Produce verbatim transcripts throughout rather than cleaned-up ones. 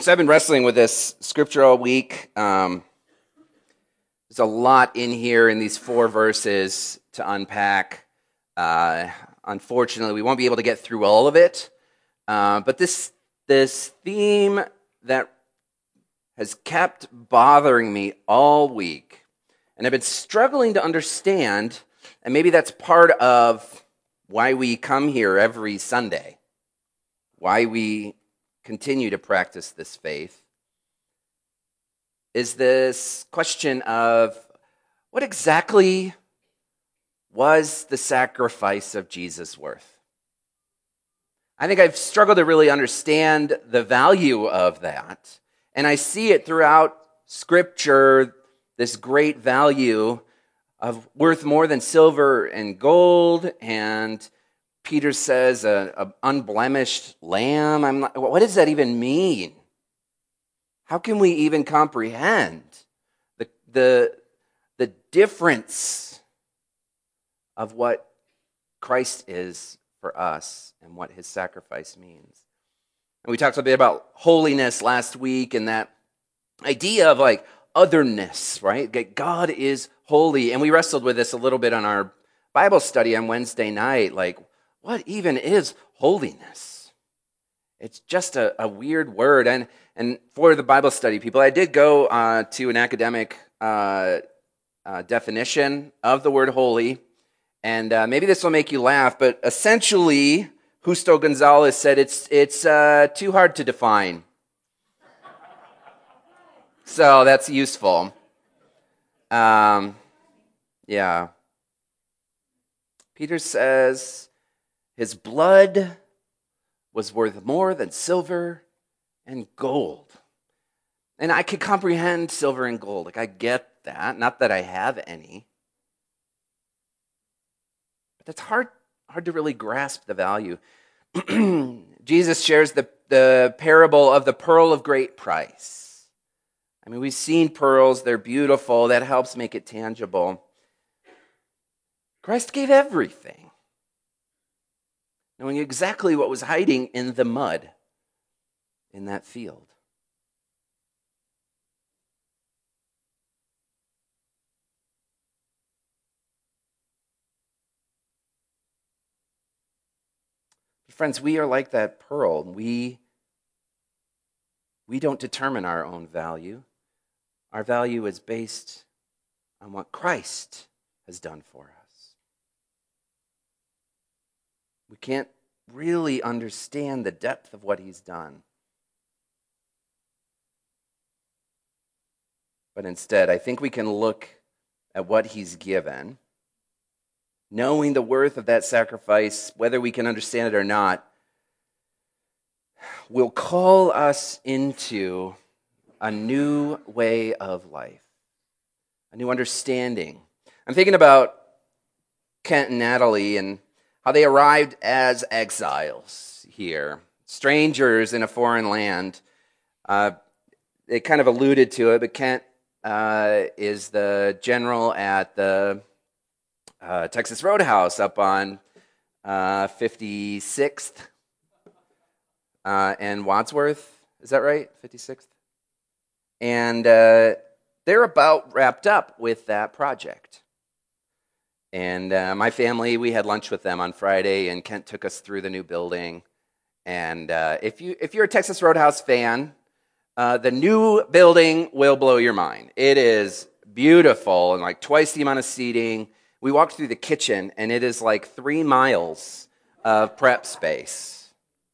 So I've been wrestling with this scripture all week. Um, there's a lot in here in these four verses to unpack. Uh, unfortunately, we won't be able to get through all of it. Uh, but this this theme that has kept bothering me all week, and I've been struggling to understand, and maybe that's part of why we come here every Sunday, why we continue to practice this faith, is this question of what exactly was the sacrifice of Jesus worth? I think I've struggled to really understand the value of that, and I see it throughout Scripture, this great value of worth more than silver and gold, and Peter says, an unblemished lamb. I'm like, what does that even mean? How can we even comprehend the, the, the difference of what Christ is for us and what his sacrifice means? And we talked a bit about holiness last week and that idea of like otherness, right? That God is holy. And we wrestled with this a little bit on our Bible study on Wednesday night, like, what even is holiness? It's just a, a weird word. And and for the Bible study people, I did go uh, to an academic uh, uh, definition of the word holy. And uh, maybe this will make you laugh, but essentially, Justo Gonzalez said it's, it's uh, too hard to define. So that's useful. Um, yeah. Peter says, his blood was worth more than silver and gold. And I could comprehend silver and gold. Like, I get that. Not that I have any. But it's hard, hard to really grasp the value. Jesus shares the, the parable of the pearl of great price. I mean, we've seen pearls. They're beautiful. That helps make it tangible. Christ gave everything, knowing exactly what was hiding in the mud in that field. Friends, we are like that pearl. We, we don't determine our own value. Our value is based on what Christ has done for us. We can't really understand the depth of what he's done. But instead, I think we can look at what he's given, knowing the worth of that sacrifice, whether we can understand it or not, will call us into a new way of life, a new understanding. I'm thinking about Kent and Natalie and how they arrived as exiles here, strangers in a foreign land. Uh, they kind of alluded to it, but Kent uh, is the general at the uh, Texas Roadhouse up on uh, fifty-sixth uh, and Wadsworth. Is that right? fifty-sixth? And uh, they're about wrapped up with that project. And uh, my family, we had lunch with them on Friday, and Kent took us through the new building. And uh, if you if you're a Texas Roadhouse fan, uh, the new building will blow your mind. It is beautiful and like twice the amount of seating. We walked through the kitchen, and it is like three miles of prep space.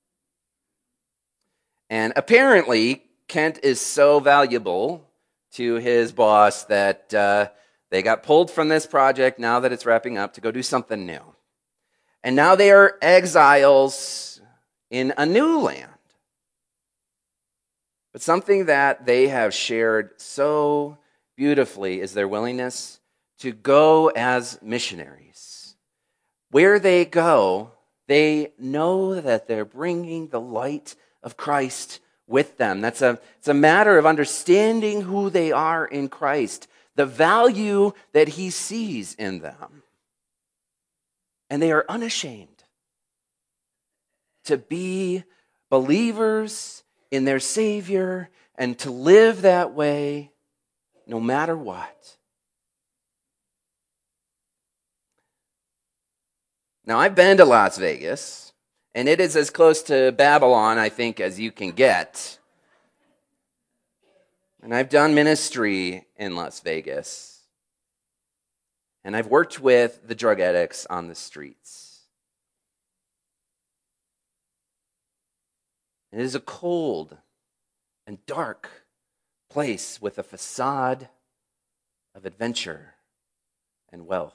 And apparently, Kent is so valuable to his boss that uh, they got pulled from this project now that it's wrapping up to go do something new. And now they are exiles in a new land. But something that they have shared so beautifully is their willingness to go as missionaries. Where they go, they know that they're bringing the light of Christ with them. That's a, it's a matter of understanding who they are in Christ, the value that he sees in them. And they are unashamed to be believers in their Savior and to live that way no matter what. Now, I've been to Las Vegas, and it is as close to Babylon, I think, as you can get. And I've done ministry in Las Vegas. And I've worked with the drug addicts on the streets. It is a cold and dark place with a facade of adventure and wealth.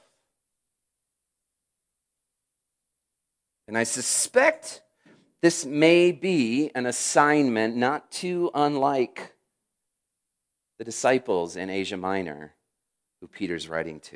And I suspect this may be an assignment not too unlike the disciples in Asia Minor who Peter's writing to.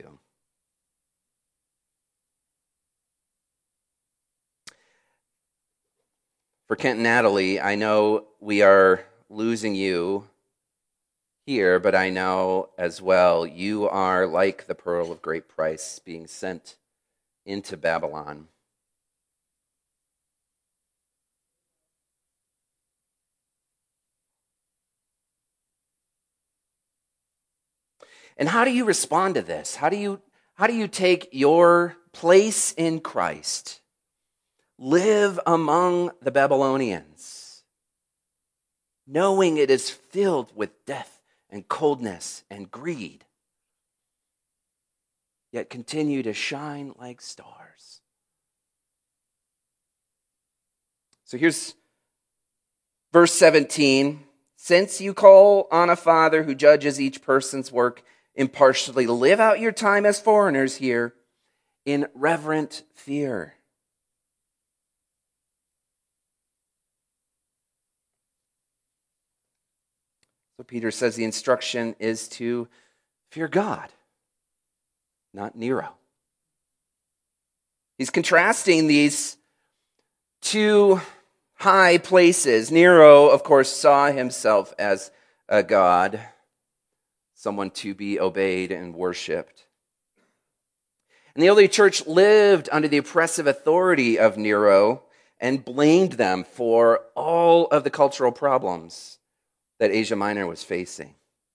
For Kent and Natalie, I know we are losing you here, but I know as well you are like the pearl of great price being sent into Babylon. And how do you respond to this? How do you, how do you take your place in Christ, live among the Babylonians, knowing it is filled with death and coldness and greed, yet continue to shine like stars? So here's verse seventeen. Since you call on a Father who judges each person's work impartially, live out your time as foreigners here in reverent fear. So Peter says the instruction is to fear God, not Nero. He's contrasting these two high places. Nero, of course, saw himself as a god, someone to be obeyed and worshipped. And the early church lived under the oppressive authority of Nero and blamed them for all of the cultural problems that Asia Minor was facing.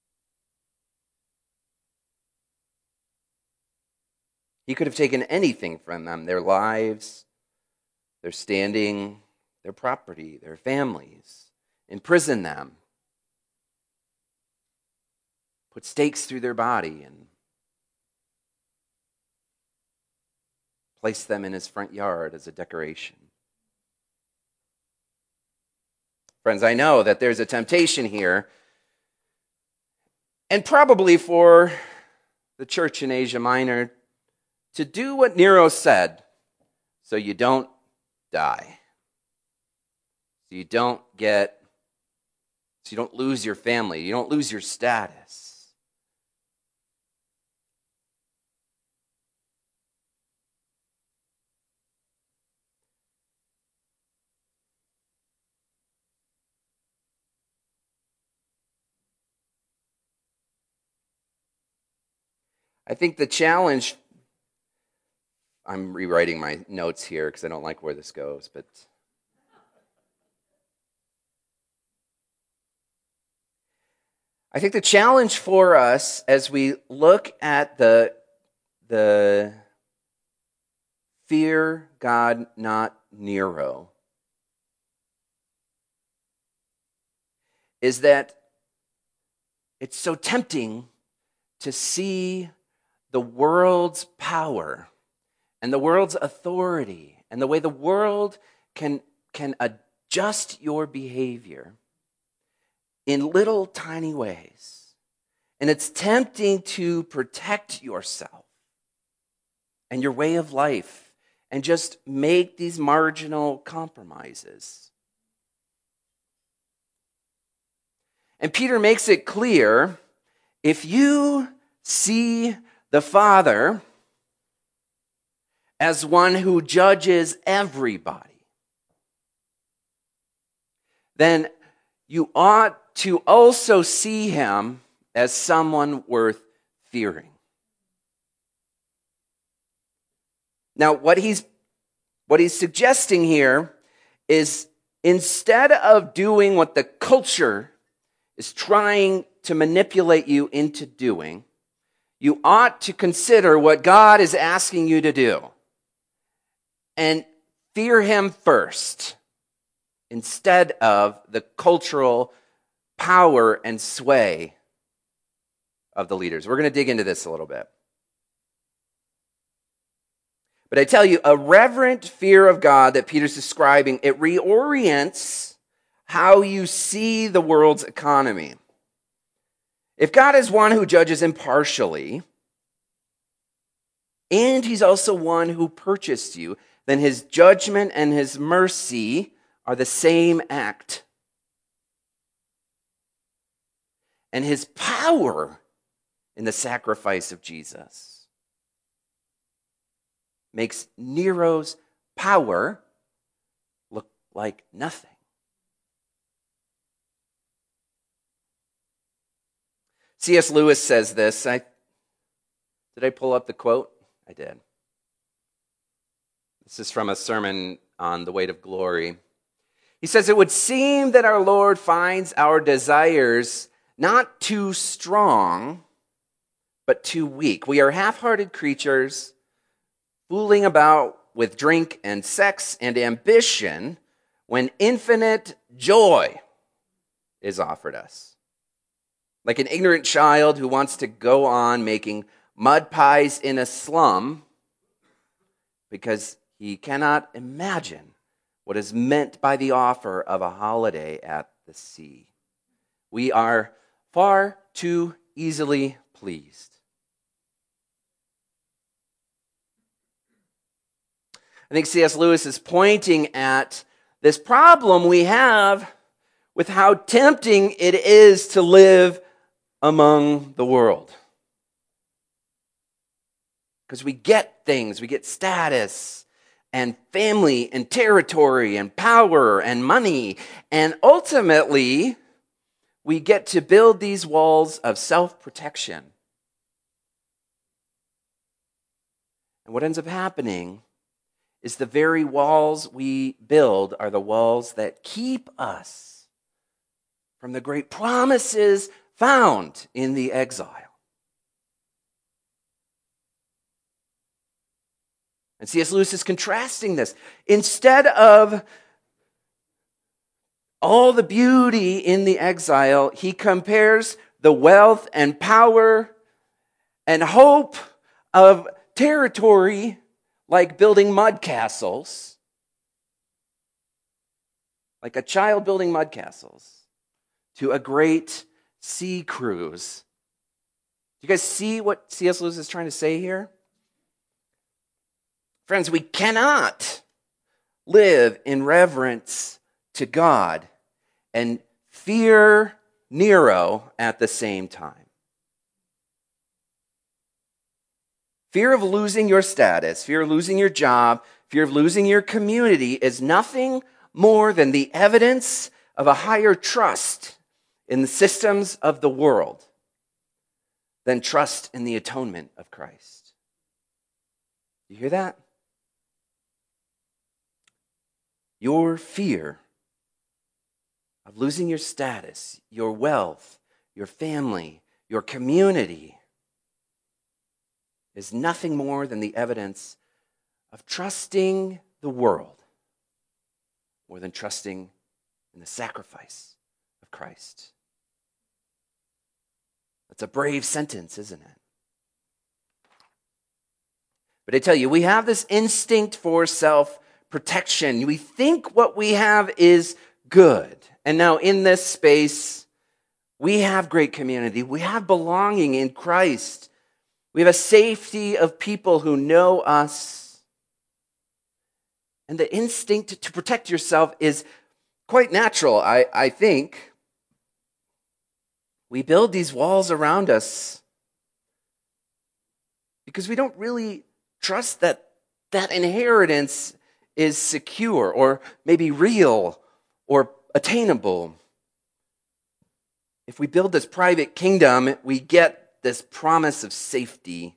He could have taken anything from them, their lives, their standing, their property, their families, imprison them, put stakes through their body, and place them in his front yard as a decoration. Friends, I know that there's a temptation here, and probably for the church in Asia Minor, to do what Nero said so you don't die. So you don't get, so you don't lose your family, you don't lose your status. I think the challenge, I'm rewriting my notes here because I don't like where this goes, but I think the challenge for us as we look at the, the fear God, not Nero, is that it's so tempting to see the world's power and the world's authority and the way the world can, can adjust your behavior in little tiny ways. And it's tempting to protect yourself and your way of life and just make these marginal compromises. And Peter makes it clear, if you see the Father as one who judges everybody, then you ought to also see him as someone worth fearing. Now, what he's what he's suggesting here is instead of doing what the culture is trying to manipulate you into doing, you ought to consider what God is asking you to do and fear him first instead of the cultural power and sway of the leaders. We're going to dig into this a little bit. But I tell you, a reverent fear of God that Peter's describing, it reorients how you see the world's economy. If God is one who judges impartially, and he's also one who purchased you, then his judgment and his mercy are the same act. And his power in the sacrifice of Jesus makes Nero's power look like nothing. C S Lewis says this. I, did I pull up the quote? I did. This is from a sermon on the weight of glory. He says, "It would seem that our Lord finds our desires not too strong, but too weak. We are half-hearted creatures, fooling about with drink and sex and ambition when infinite joy is offered us. Like an ignorant child who wants to go on making mud pies in a slum because he cannot imagine what is meant by the offer of a holiday at the sea. We are far too easily pleased." I think C S Lewis is pointing at this problem we have with how tempting it is to live among the world. Because we get things, we get status and family and territory and power and money, and ultimately we get to build these walls of self-protection. And what ends up happening is the very walls we build are the walls that keep us from the great promises found in the exile. And C S Lewis is contrasting this. Instead of all the beauty in the exile, he compares the wealth and power and hope of territory like building mud castles, like a child building mud castles, to a great sea cruise. Do you guys see what C S Lewis is trying to say here? Friends, we cannot live in reverence to God and fear Nero at the same time. Fear of losing your status, fear of losing your job, fear of losing your community is nothing more than the evidence of a higher trust in the systems of the world than trust in the atonement of Christ. You hear that? Your fear of losing your status, your wealth, your family, your community is nothing more than the evidence of trusting the world more than trusting in the sacrifice of Christ. That's a brave sentence, isn't it? But I tell you, we have this instinct for self-protection. We think what we have is good. And now in this space, we have great community. We have belonging in Christ. We have a safety of people who know us. And the instinct to protect yourself is quite natural, I, I think. We build these walls around us because we don't really trust that that inheritance is secure or maybe real or attainable. If we build this private kingdom, we get this promise of safety,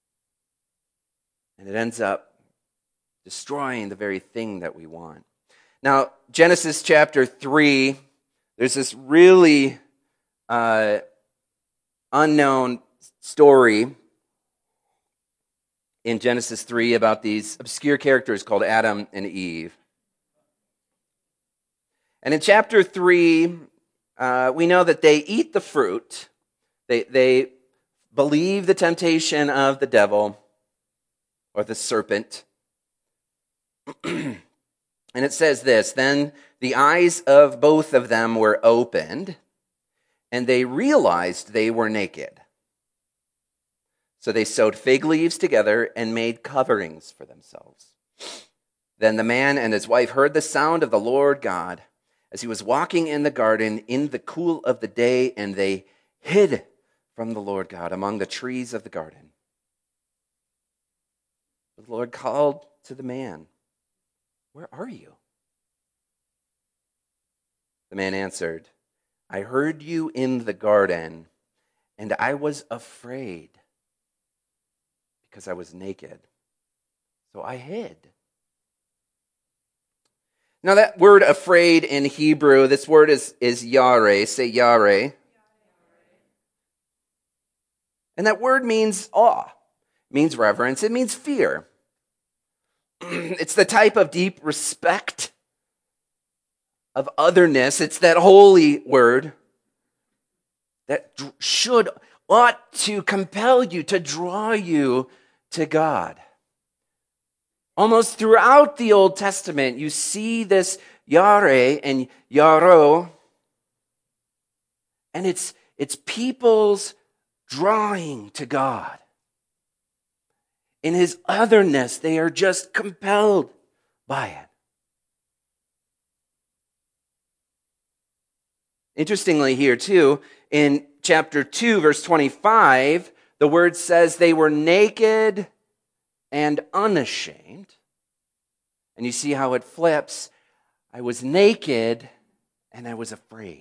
and it ends up destroying the very thing that we want. Now, Genesis chapter three, there's this really uh, unknown story in Genesis three about these obscure characters called Adam and Eve. And in chapter three, uh, we know that they eat the fruit. They, they believe the temptation of the devil or the serpent. And it says this, then the eyes of both of them were opened, and they realized they were naked. So they sewed fig leaves together and made coverings for themselves. Then the man and his wife heard the sound of the Lord God as he was walking in the garden in the cool of the day, and they hid from the Lord God among the trees of the garden. The Lord called to the man, "Where are you?" The man answered, "I heard you in the garden, and I was afraid because I was naked, so I hid." Now that word afraid in Hebrew, this word is, is yare. Say yare. And that word means awe, it means reverence, it means fear. It's the type of deep respect of otherness. It's that holy word that should, ought to compel you, to draw you to God. Almost throughout the Old Testament, you see this yare and yaro, and it's, it's people's drawing to God. In his otherness, they are just compelled by it. Interestingly here too, in chapter two, verse twenty-five, the word says they were naked and unashamed. And you see how it flips. I was naked and I was afraid.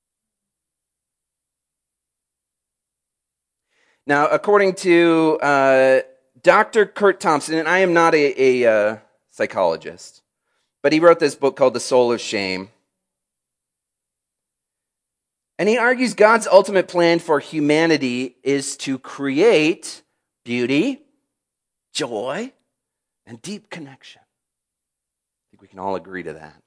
Now, according to uh, Doctor Kurt Thompson, and I am not a, a uh, psychologist, but he wrote this book called The Soul of Shame. And he argues God's ultimate plan for humanity is to create beauty, joy, and deep connection. I think we can all agree to that.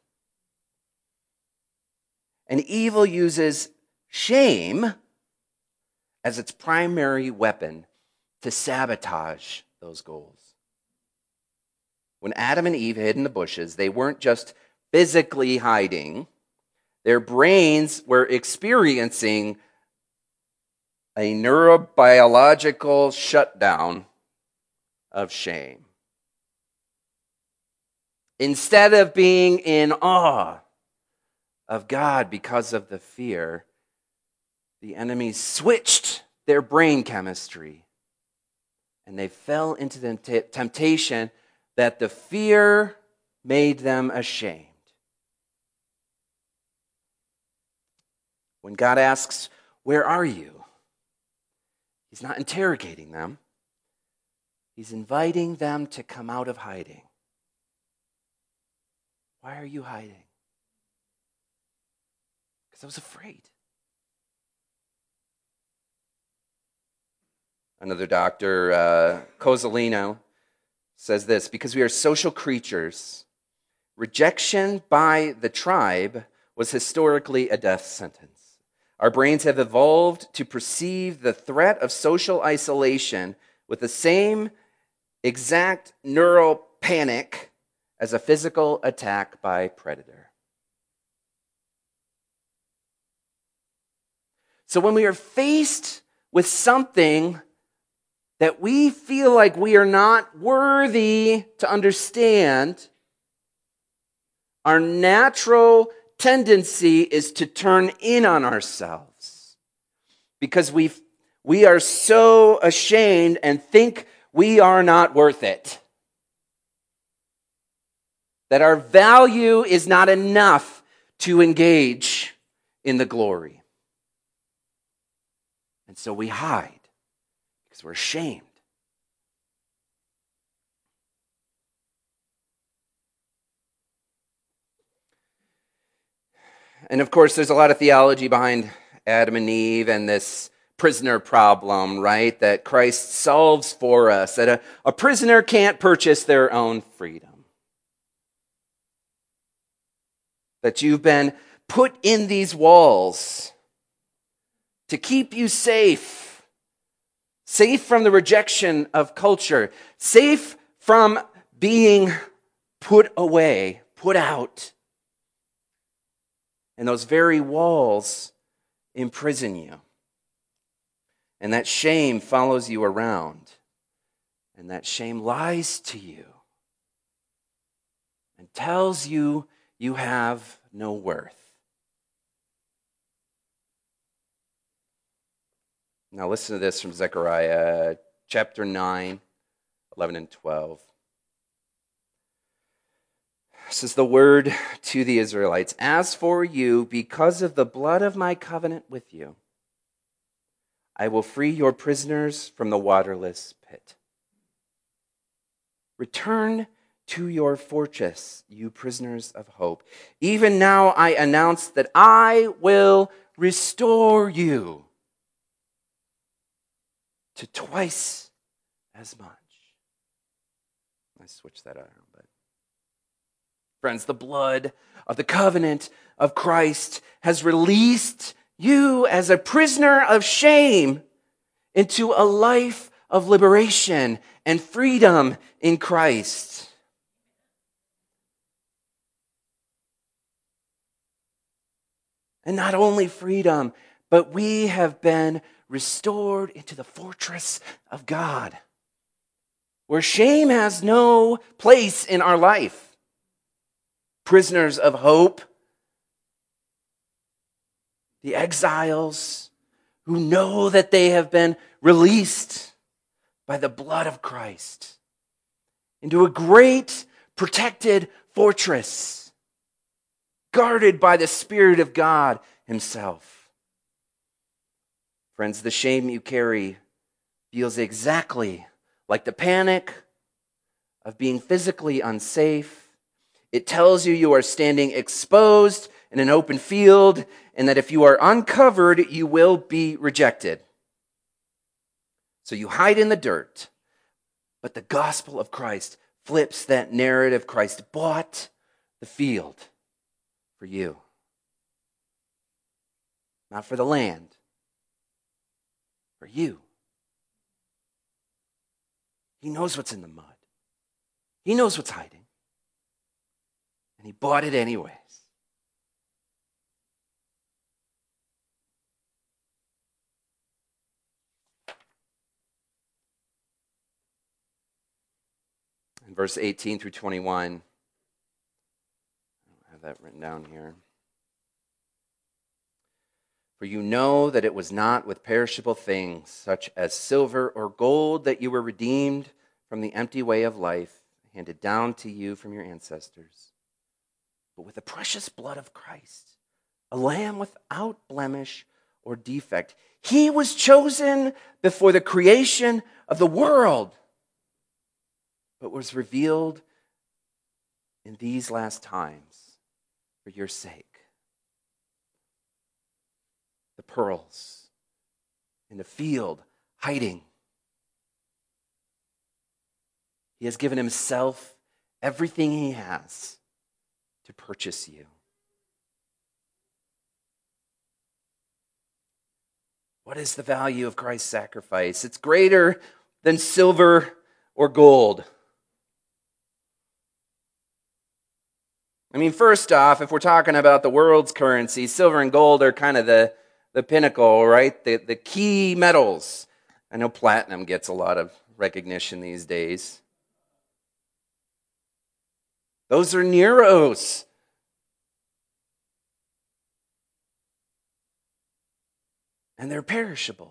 And evil uses shame as its primary weapon to sabotage those goals. When Adam and Eve hid in the bushes, they weren't just physically hiding. Their brains were experiencing a neurobiological shutdown of shame. Instead of being in awe of God because of the fear, the enemy switched their brain chemistry, and they fell into the t- temptation that the fear made them ashamed. When God asks, "Where are you?" He's not interrogating them. He's inviting them to come out of hiding. Why are you hiding? Because I was afraid. Another doctor, uh, Cozzolino, says this, because we are social creatures, rejection by the tribe was historically a death sentence. Our brains have evolved to perceive the threat of social isolation with the same exact neural panic as a physical attack by predator. So when we are faced with something that we feel like we are not worthy to understand, our natural tendency is to turn in on ourselves because we we are so ashamed and think we are not worth it. That our value is not enough to engage in the glory. And so we hide because we're ashamed. And of course, there's a lot of theology behind Adam and Eve and this prisoner problem, right? That Christ solves for us, that a, a prisoner can't purchase their own freedom. That you've been put in these walls to keep you safe. Safe from the rejection of culture. Safe from being put away, put out. And those very walls imprison you. And that shame follows you around. And that shame lies to you and tells you you have no worth. Now listen to this from Zechariah chapter nine, eleven and twelve. This is the word to the Israelites. As for you, because of the blood of my covenant with you, I will free your prisoners from the waterless pit. Return to your fortress, you prisoners of hope. Even now I announce that I will restore you to twice as much. I switched that out a bit. Friends, the blood of the covenant of Christ has released you as a prisoner of shame into a life of liberation and freedom in Christ. And not only freedom, but we have been restored into the fortress of God, where shame has no place in our life. Prisoners of hope, the exiles who know that they have been released by the blood of Christ into a great protected fortress, guarded by the Spirit of God Himself. Friends, the shame you carry feels exactly like the panic of being physically unsafe. It tells you you are standing exposed in an open field, and that if you are uncovered, you will be rejected. So you hide in the dirt, but the gospel of Christ flips that narrative. Christ bought the field for you. Not for the land, for you. He knows what's in the mud. He knows what's hiding. And He bought it anyways. In verse eighteen through twenty-one, I don't have that written down here. For you know that it was not with perishable things, such as silver or gold, that you were redeemed from the empty way of life handed down to you from your ancestors, but with the precious blood of Christ, a lamb without blemish or defect. He was chosen before the creation of the world, but was revealed in these last times for your sake. The pearls in the field hiding. He has given Himself everything He has to purchase you. What is the value of Christ's sacrifice? It's greater than silver or gold. I mean, first off, if we're talking about the world's currency, silver and gold are kind of the, the pinnacle, right? The, the key metals. I know platinum gets a lot of recognition these days. Those are Neros. And they're perishable.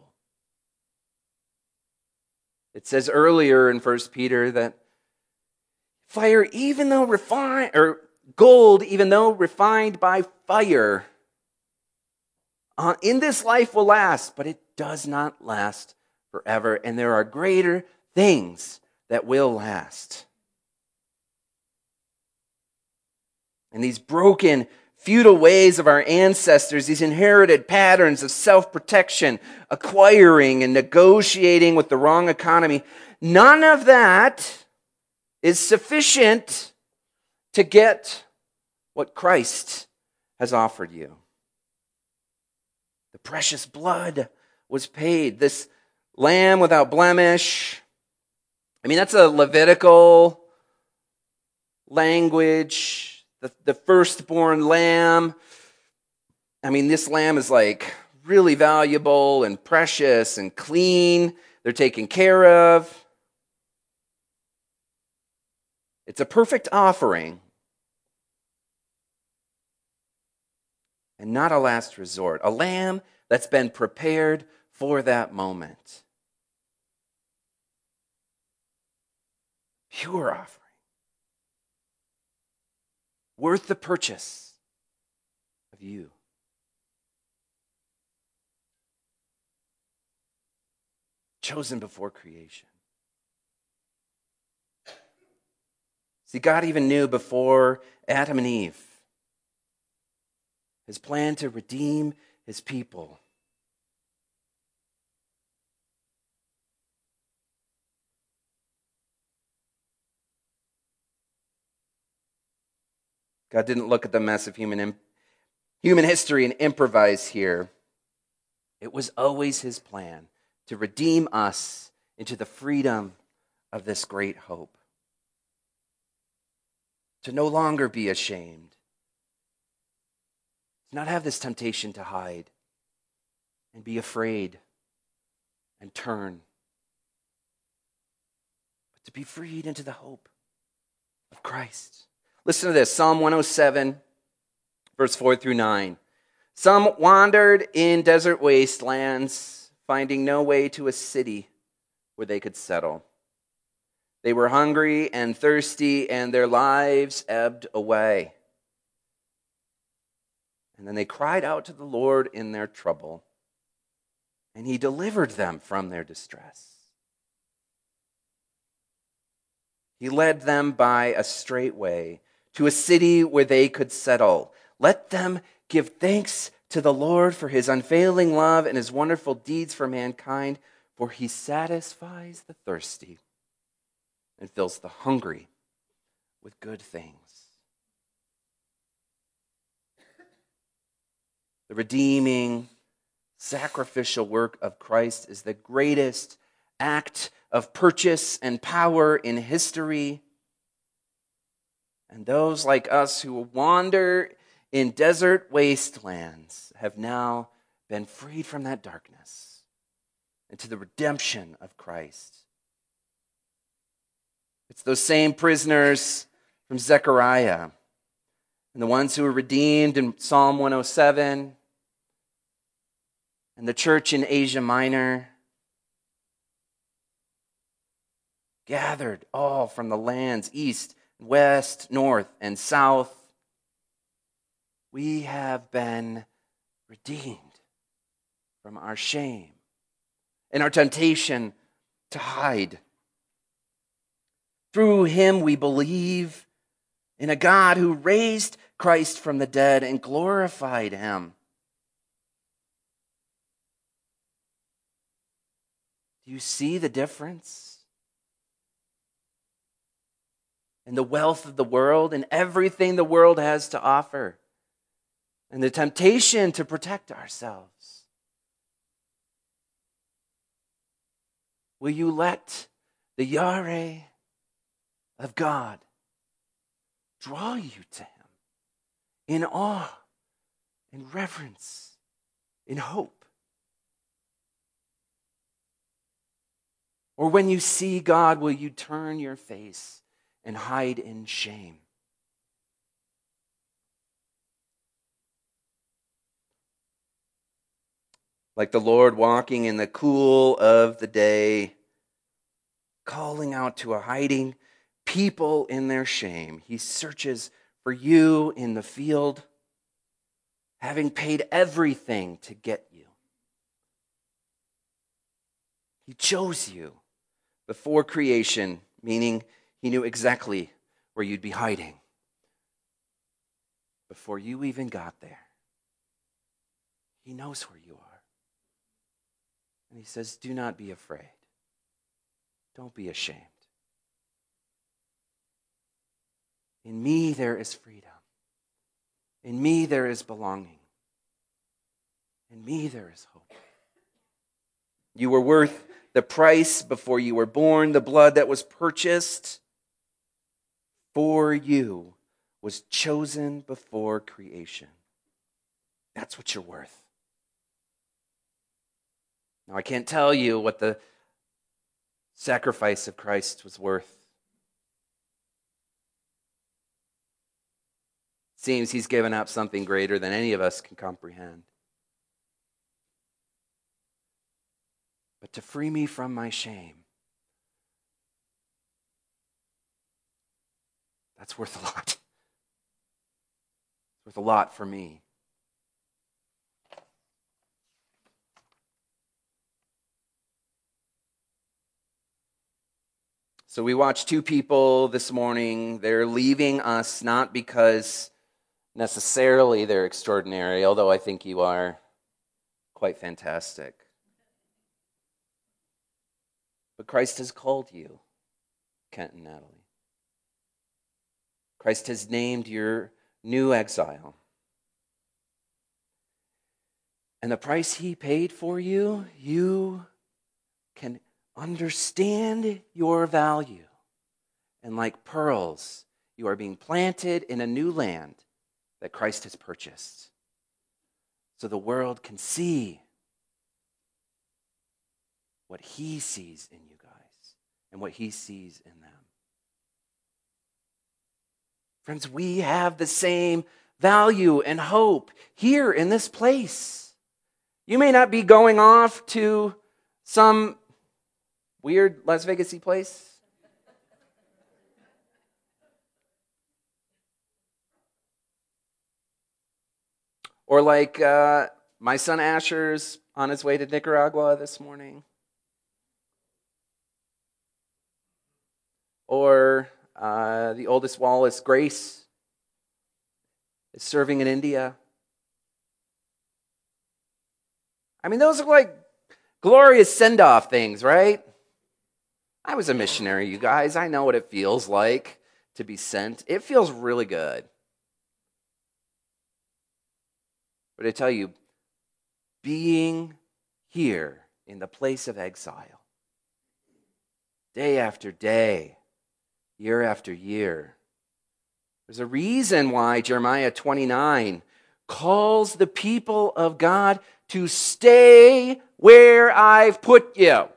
It says earlier in First Peter that fire, even though refined, or gold, even though refined by fire, uh, in this life will last, but it does not last forever. And there are greater things that will last. And these broken, feudal ways of our ancestors, these inherited patterns of self-protection, acquiring and negotiating with the wrong economy, none of that is sufficient to get what Christ has offered you. The precious blood was paid. This lamb without blemish. I mean, that's a Levitical language. The, the firstborn lamb. I mean, this lamb is like really valuable and precious and clean. They're taken care of. It's a perfect offering and not a last resort. A lamb that's been prepared for that moment. Pure offering. Worth the purchase of you. Chosen before creation. See, God even knew before Adam and Eve his plan to redeem his people. God didn't look at the mess of human, human history and improvise here. It was always his plan to redeem us into the freedom of this great hope. To no longer be ashamed. To not have this temptation to hide and be afraid and turn. But to be freed into the hope of Christ. Listen to this, Psalm one oh seven, verse four through nine. Some wandered in desert wastelands, finding no way to a city where they could settle. They were hungry and thirsty, and their lives ebbed away. And then they cried out to the Lord in their trouble, and he delivered them from their distress. He led them by a straight way to a city where they could settle. Let them give thanks to the Lord for his unfailing love and his wonderful deeds for mankind, for he satisfies the thirsty and fills the hungry with good things. The redeeming, sacrificial work of Christ is the greatest act of purchase and power in history. And those like us who wander in desert wastelands have now been freed from that darkness into the redemption of Christ. It's those same prisoners from Zechariah and the ones who were redeemed in Psalm one oh seven and the church in Asia Minor, gathered all from the lands east, west, north, and south. We have been redeemed from our shame and our temptation to hide. Through him we believe in a God who raised Christ from the dead and glorified him. Do you see the difference? In the wealth of the world and everything the world has to offer, and the temptation to protect ourselves. Will you let the Yahweh of God draw you to him in awe, in reverence, in hope? Or when you see God, will you turn your face and hide in shame? Like the Lord walking in the cool of the day, calling out to a hiding people in their shame. He searches for you in the field, having paid everything to get you. He chose you before creation, meaning he knew exactly where you'd be hiding before you even got there. He knows where you are. And he says, do not be afraid. Don't be ashamed. In me there is freedom. In me there is belonging. In me there is hope. You were worth the price before you were born. The blood that was purchased for you was chosen before creation. That's what you're worth. Now, I can't tell you what the sacrifice of Christ was worth. It seems he's given up something greater than any of us can comprehend. But to free me from my shame, that's worth a lot. It's worth a lot for me. So we watched two people this morning. They're leaving us not because necessarily they're extraordinary, although I think you are quite fantastic. But Christ has called you, Kent and Natalie. Christ has named your new exile. And the price he paid for you, you can understand your value. And like pearls, you are being planted in a new land that Christ has purchased. So the world can see what he sees in you guys and what he sees in them. Friends, we have the same value and hope here in this place. You may not be going off to some weird Las Vegas-y place. Or like uh, my son Asher's on his way to Nicaragua this morning. Or uh, the oldest Wallace, Grace, is serving in India. I mean, those are like glorious send-off things, right? I was a missionary, you guys. I know what it feels like to be sent. It feels really good. But I tell you, being here in the place of exile, day after day, year after year, there's a reason why Jeremiah twenty-nine calls the people of God to stay where I've put you.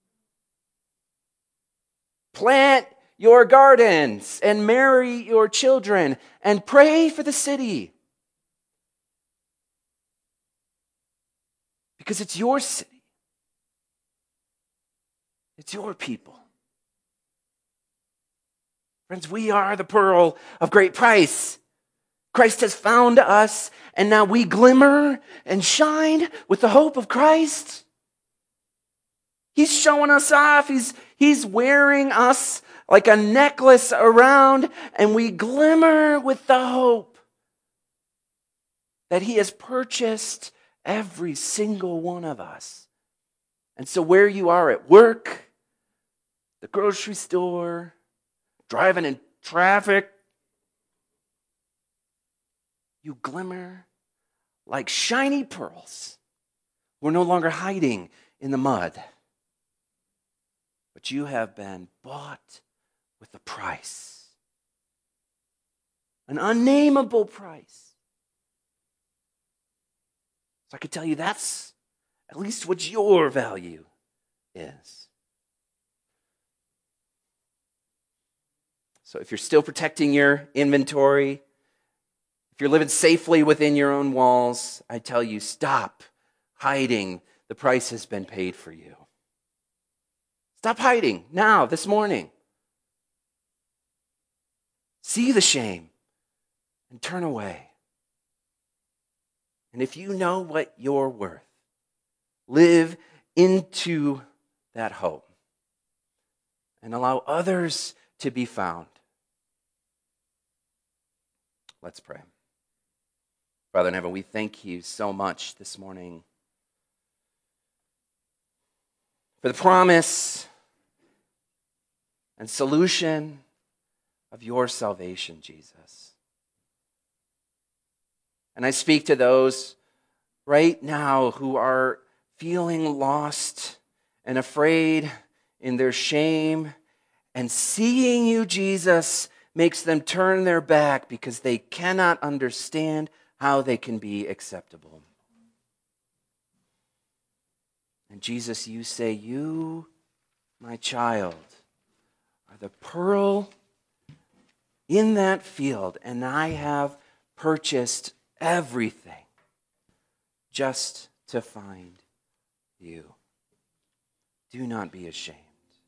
Plant your gardens and marry your children and pray for the city. Because it's your city. It's your people. Friends, we are the pearl of great price. Christ has found us, and now we glimmer and shine with the hope of Christ. He's showing us off. He's, he's wearing us like a necklace around, and we glimmer with the hope that he has purchased every single one of us. And so where you are at work, the grocery store, driving in traffic, you glimmer like shiny pearls. We're no longer hiding in the mud. But you have been bought with a price. An unnameable price. So I could tell you that's at least what your value is. So if you're still protecting your inventory, if you're living safely within your own walls, I tell you, stop hiding. The price has been paid for you. Stop hiding now, this morning. See the shame and turn away. And if you know what you're worth, live into that hope and allow others to be found. Let's pray. Father in heaven, we thank you so much this morning for the promise and solution of your salvation, Jesus. And I speak to those right now who are feeling lost and afraid in their shame, and seeing you, Jesus, makes them turn their back because they cannot understand how they can be acceptable. And Jesus, you say, you, my child, are the pearl in that field, and I have purchased everything just to find you. Do not be ashamed.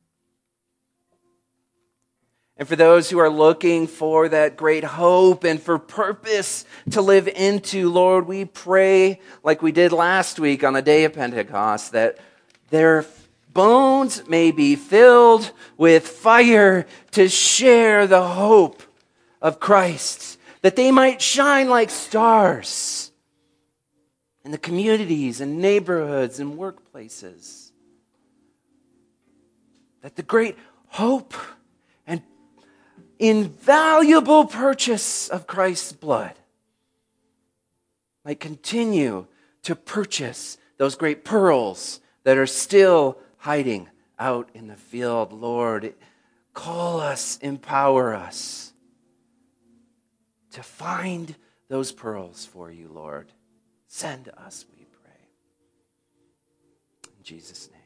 And for those who are looking for that great hope and for purpose to live into, Lord, we pray, like we did last week on the day of Pentecost, that their bones may be filled with fire to share the hope of Christ, that they might shine like stars in the communities and neighborhoods and workplaces, that the great hope and invaluable purchase of Christ's blood might continue to purchase those great pearls that are still hiding out in the field. Lord, call us, empower us to find those pearls for you, Lord. Send us, we pray. In Jesus' name.